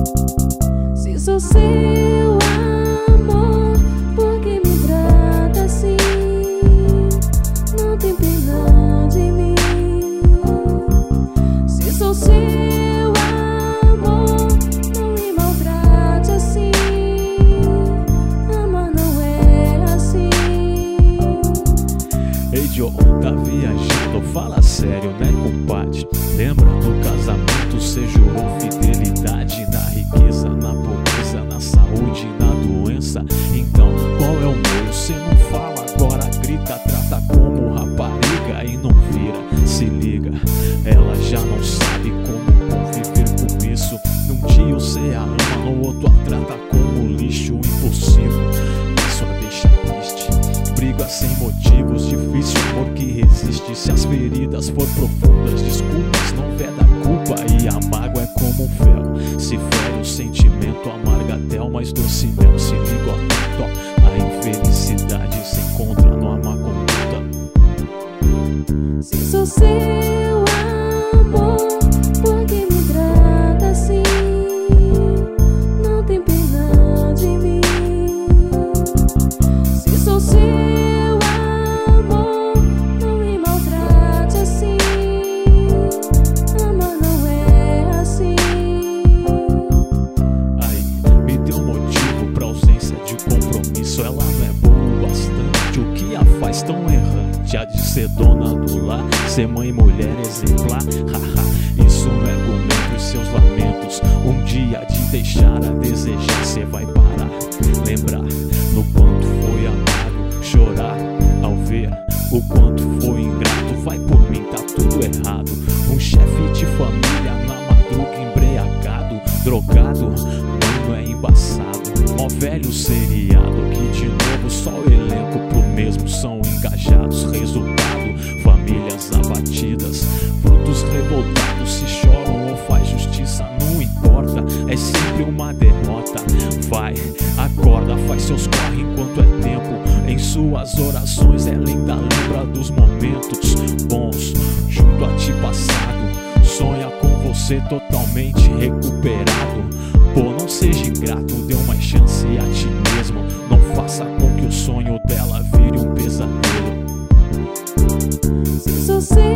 Se sou seu amor, por que me trata assim? Não tem pena de mim. Se sou seu amor, não me maltrate assim. Amar não é assim. Ei Joe, tá viajando, fala sério, né compadre? Lembra do casamento, cê jurou fidelidade na riqueza, na pobreza, na saúde, na doença. Então qual é o meio? Cê não fala, agora grita, trata como rapariga e não vira, se liga. Ela já não sabe como conviver com isso. Num dia você a ama, no outro a trata como lixo. Impossível, isso a deixa triste. Briga sem motivos, difícil amor que resiste. Se as feridas for profundas, desculpas não veda culpa. E a mágoa é como um fel, se fere o sentimento, amarga até o mais doce mel. Se liga, ó, a infelicidade se encontra numa má conduta. Se sou seu amor, por que me trata assim? Não tem pena de mim. Se sou seu amor, não me maltrate assim. Amar não é assim. Aí, me deu motivo pra ausência de compromisso. Ela não é boa o bastante, o que a faz tão errante? Há de ser dona do lar, ser mãe e mulher exemplar. Haha, isso não é argumento e seus lamentos. Um dia de deixar a desejar, cê vai parar, lembrar no quanto foi amado, chorar ao ver o quanto foi ingrato. Vai por mim, tá tudo errado. Um chefe de família na madruga embriagado, drogado, mano é embaçado. Mó velho seriado que de novo só o elenco pro mesmo são engajados. Resultado, famílias abatidas, frutos revoltados. Se choram ou faz justiça, não importa, é sempre uma derrota. Vai, acorda, faz seus corre enquanto é tempo. Em suas orações ela ainda lembra dos momentos bons junto a ti passado. Sonha com você totalmente recuperado. Pô, não seja ingrato, dê uma chance a ti mesmo. Não faça com que o sonho dela vire um pesadelo. Se sou seu